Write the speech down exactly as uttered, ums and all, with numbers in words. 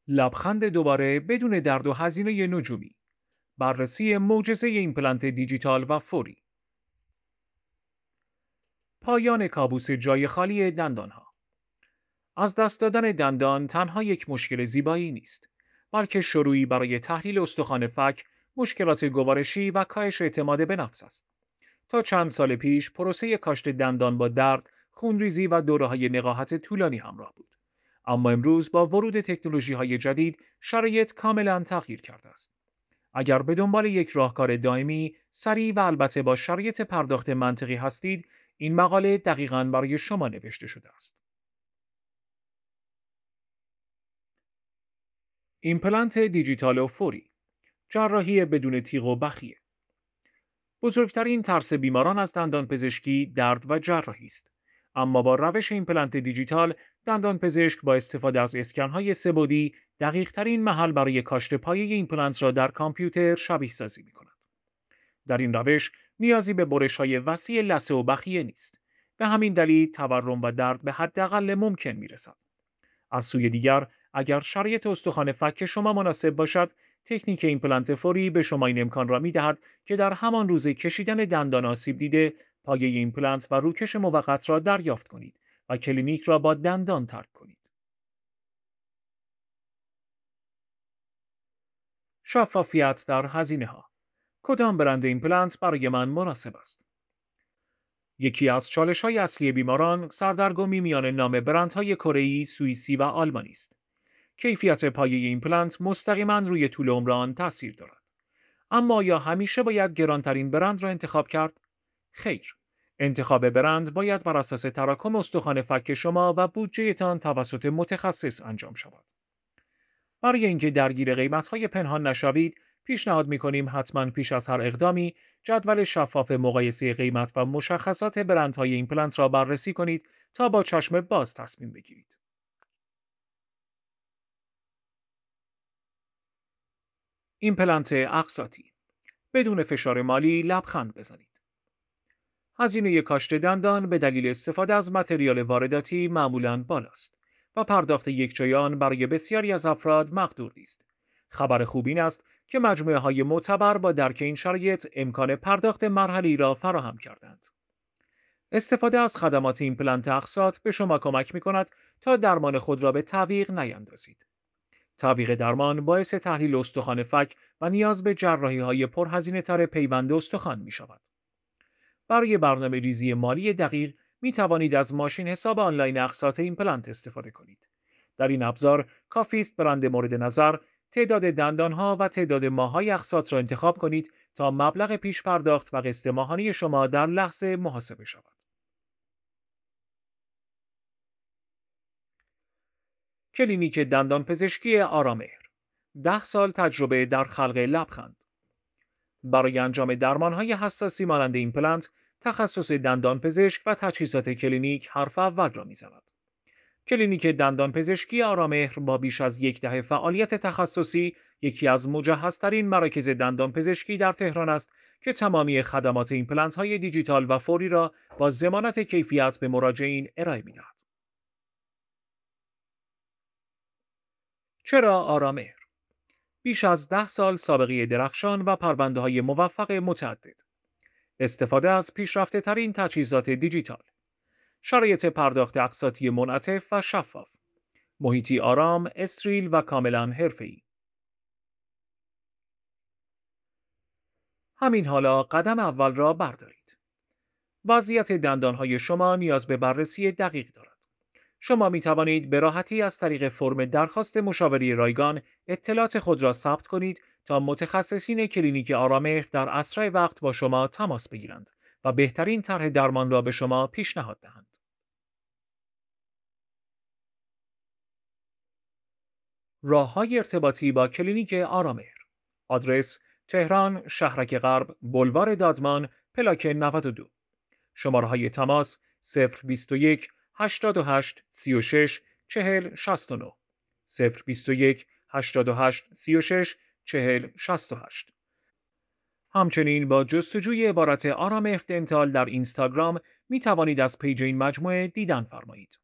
لبخند دوباره بدون درد و هزینه نجومی. بررسی معجزه ایمپلنت دیجیتال و فوری. پایان کابوس جای خالی دندانها. از دست دادن دندان تنها یک مشکل زیبایی نیست، بلکه شروعی برای تحلیل استخوان فک، مشکلات گوارشی و کاهش اعتماد به نفس است. تا چند سال پیش پروسه کاشت دندان با درد، خونریزی و دوره‌های نقاهت طولانی همراه بود. اما امروز با ورود تکنولوژی‌های جدید شرایط کاملا تغییر کرده است. اگر به دنبال یک راهکار دائمی، سریع و البته با شرایط پرداخت منطقی هستید، این مقاله دقیقاً برای شما نوشته شده است. ایمپلنت دیجیتال و فوری، جراحی بدون تیغ و بخیه. بزرگترین ترس بیماران از دندانپزشکی درد و جراحی است. اما با روش ایمپلنت دیجیتال، دندانپزشک با استفاده از اسکن‌های سه‌بعدی دقیق‌ترین محل برای کاشت پایه ایمپلنت را در کامپیوتر شبیه سازی می‌کند. در این روش نیازی به برش‌های وسیع لثه و بخیه نیست. به همین دلیل تورم و درد به حداقل ممکن می‌رسد. از سوی دیگر، اگر شرایط استخوان فک شما مناسب باشد، تکنیک ایمپلنت فوری به شما این امکان را می‌دهد که در همان روز کشیدن دندان آسیب دیده، پایه ایمپلنت و روکش موقت را دریافت کنید و کلینیک را با دندان ترک کنید. شفافیت در هزینه‌ها. کدام برند ایمپلنت برای من مناسب است؟ یکی از چالش‌های اصلی بیماران سردرگمی میان نام برندهای کره‌ای، سوئیسی و آلمانی است. کیفیت پایه ایمپلنت مستقیما روی طول عمر آن تاثیر دارد. اما آیا همیشه باید گرانترین برند را انتخاب کرد؟ خیر. انتخاب برند باید بر اساس تراکم استخوان فک شما و بودجهتان توسط متخصص انجام شود. برای اینکه درگیر قیمت‌های پنهان نشوید، پیشنهاد می‌کنیم حتما پیش از هر اقدامی جدول شفاف مقایسه قیمت و مشخصات برندهای ایمپلنت را بررسی کنید تا با چشم باز تصمیم بگیرید. ایمپلنت اقساطی. بدون فشار مالی لبخند بزنید. هزینه کاشت دندان به دلیل استفاده از متریال وارداتی معمولاً بالاست و پرداخت یکجای آن برای بسیاری از افراد مقدور نیست. خبر خوب این است که مجموعه های معتبر با درک این شرایط امکان پرداخت مرحله‌ای را فراهم کردند. استفاده از خدمات ایمپلنت اقساط به شما کمک می کند تا درمان خود را به تعویق نیندازید. تعویق درمان باعث تحلیل استخوان فک و نیاز به جراحی های پرهزینه تر پیوند استخوان می شود. برای برنامه ریزی مالی دقیق می توانید از ماشین حساب آنلاین اقساط ایمپلنت استفاده کنید. در این ابزار کافی است برند مورد نظر، تعداد دندانها و تعداد ماه‌های اقساط را انتخاب کنید تا مبلغ پیش پرداخت و قسط ماهانه شما در لحظه محاسبه شود. کلینیک دندانپزشکی آرامهر. ده سال تجربه در خلق لبخند. برای انجام درمانهای حساسی مانند ایمپلنت، تخصص دندانپزشک و تجهیزات کلینیک حرف اول را می‌زند. کلینیک دندانپزشکی آرامهر با بیش از یک دهه فعالیت تخصصی، یکی از مجهزترین مراکز دندانپزشکی در تهران است که تمامی خدمات ایمپلنت‌های دیجیتال و فوری را با ضمانت کیفیت به مراجعین ارائه می‌دهد. چرا آرامهر؟ بیش از ده سال سابقه درخشان و پرونده‌های موفق متعدد. استفاده از پیشرفته ترین تجهیزات دیجیتال. شرایط پرداخت اقساطی منعطف و شفاف. محیطی آرام، استریل و کاملا حرفه‌ای. همین حالا قدم اول را بردارید. وضعیت دندانهای شما نیاز به بررسی دقیق دارد. شما می توانید به راحتی از طریق فرم درخواست مشاوره رایگان اطلاعات خود را ثبت کنید تا متخصصین کلینیک آرامهر در اسرع وقت با شما تماس بگیرند و بهترین طرح درمان را به شما پیشنهاد دهند. راه‌های ارتباطی با کلینیک آرامهر. آدرس: تهران، شهرک غرب، بلوار دادمان، پلاک نود و دو. شماره‌های تماس: صفر بیست و یک هشتاد و هشت سی و شش چهل شصت و نه، صفر بیست و یک هشتاد و هشت سی و شش چهل شصت و هشت. همچنین با جستجوی عبارت آرامهر دنتال در اینستاگرام می توانید از پیج این مجموعه دیدن فرمایید.